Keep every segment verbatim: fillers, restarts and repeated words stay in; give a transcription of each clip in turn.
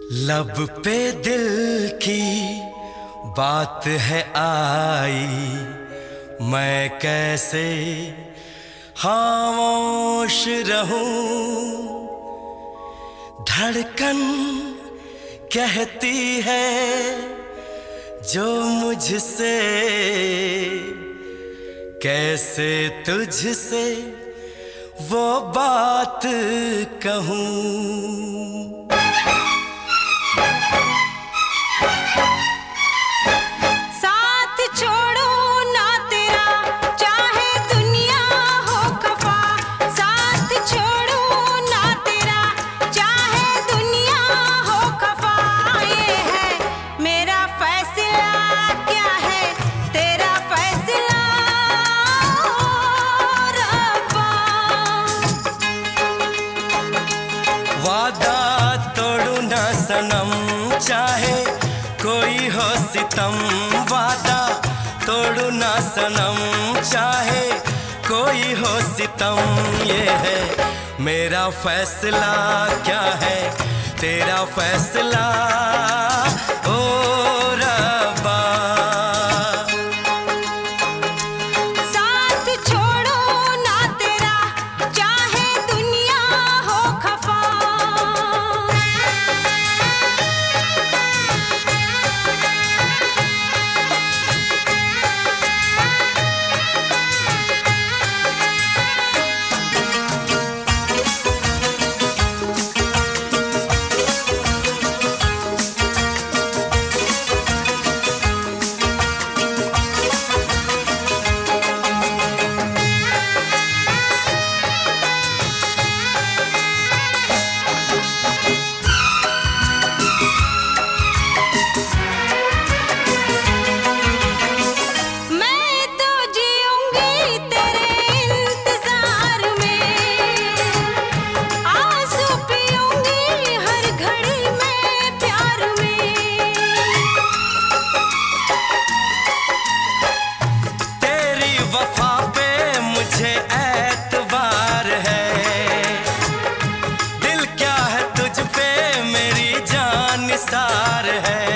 लब पे दिल की बात है आई, मैं कैसे खामोश रहूं। धड़कन कहती है जो मुझसे, कैसे तुझसे वो बात कहूं। वादा तोड़ू ना सनम, चाहे कोई हो सितम। वादा तोड़ू ना सनम, चाहे कोई हो सितम। ये है मेरा फैसला, क्या है तेरा फैसला ओ रब्बा। सार है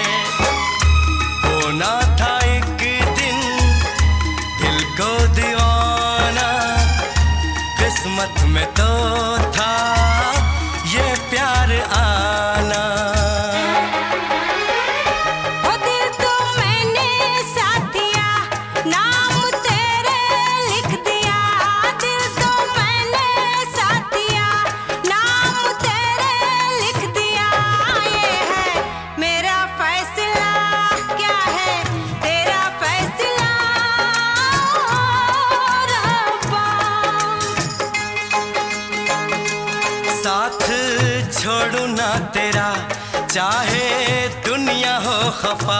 होना था एक दिन दिल को दीवाना, किस्मत में तो था ये प्यार आना। ओ दिल तो मैंने साथ दिया, नाम तेरे लिख दिया। दिल तो मैंने साथ दिया, नाम तेरे लिख दिया। ये है मेरा फैसला, क्या है तेरा फैसला रब्बा। साथ छोड़ू ना तेरा, चाहे दुनिया हो खफा।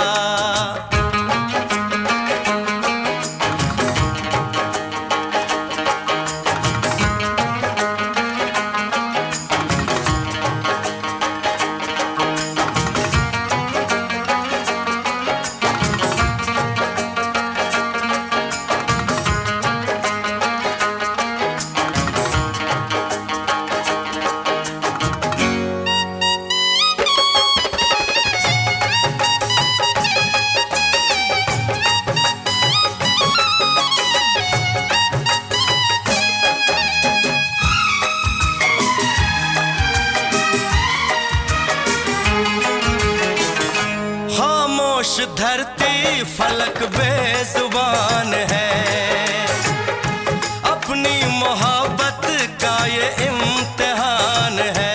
खामोश धरती फलक बेजुबान है, अपनी मोहब्बत का ये इम्तिहान है।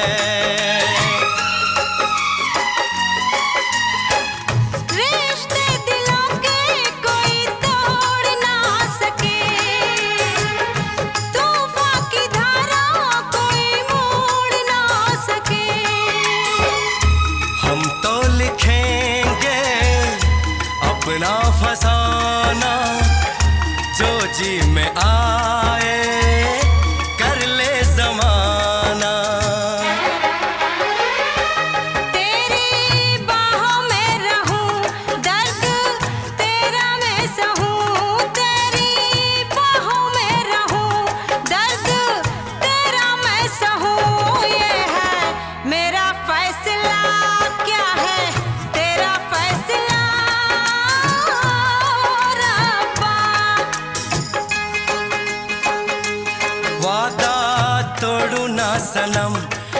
रिश्ते दिलों के कोई तोड़ ना सके, तूफान की धारा कोई मोड़ ना सके। हम तो लिखेंगे अपना फसाना, जो जी में आए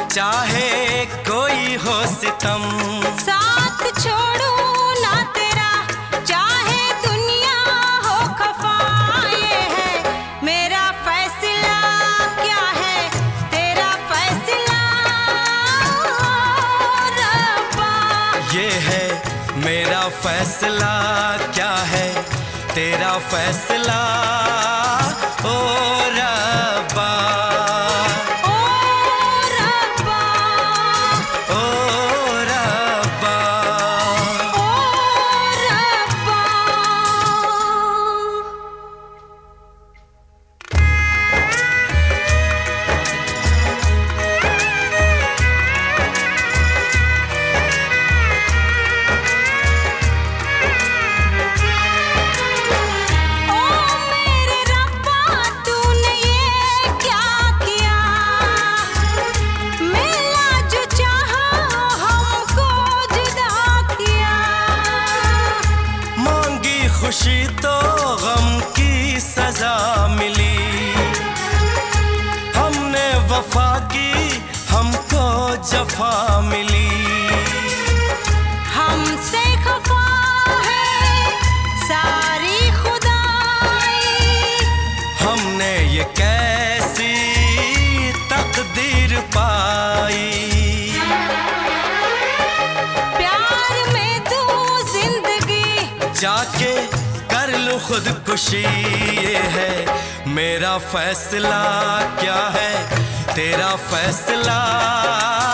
चाहे कोई हो सितम, साथ छोड़ू ना तेरा चाहे दुनिया हो खफा। ये है मेरा फैसला, क्या है तेरा फैसला रब्बा। ये है मेरा फैसला, क्या है तेरा फैसला ओ रब्बा। ओ रब्बा, ओ रब्बा, ओ रब्बा। ओ मेरे रब्बा तूने ये क्या किया, मिला जो चाहा हमको जुदा किया। मांगी खुशी तो गम की सजा मिली, हमने वफा की हमको जफा मिली। हमसे खफा है सारी खुदाई, हमने ये कैसी तकदीर पाई। प्यार में तू जिंदगी जाके कर लूं खुदकुशी, ये है मेरा फैसला, क्या है तेरा फैसला